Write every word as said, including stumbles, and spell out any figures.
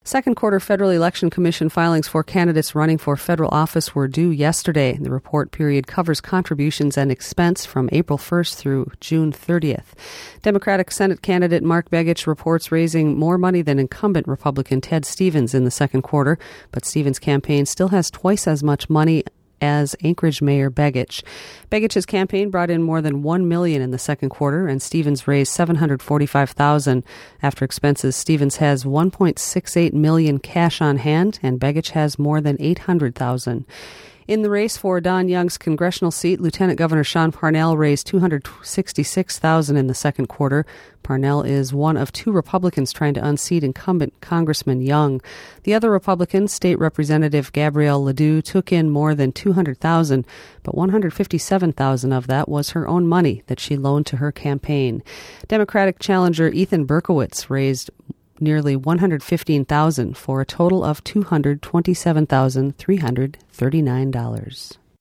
Second quarter Federal Election Commission filings for candidates running for federal office were due yesterday. The report period covers contributions and expense from April first through June thirtieth. Democratic Senate candidate Mark Begich reports raising more money than incumbent Republican Ted Stevens in the second quarter, but Stevens' campaign still has twice as much money as Anchorage Mayor Begich. Begich's campaign brought in more than one million dollars in the second quarter, and Stevens raised seven hundred forty-five thousand dollars. After expenses, Stevens has one point six eight million dollars cash on hand, and Begich has more than eight hundred thousand dollars. In the race for Don Young's congressional seat, Lieutenant Governor Sean Parnell raised two hundred sixty-six thousand dollars in the second quarter. Parnell is one of two Republicans trying to unseat incumbent Congressman Young. The other Republican, State Representative Gabrielle Ledoux, took in more than two hundred thousand dollars, but one hundred fifty-seven thousand dollars of that was her own money that she loaned to her campaign. Democratic challenger Ethan Berkowitz raised nearly one hundred fifteen thousand dollars for a total of two hundred twenty-seven thousand three hundred thirty-nine dollars.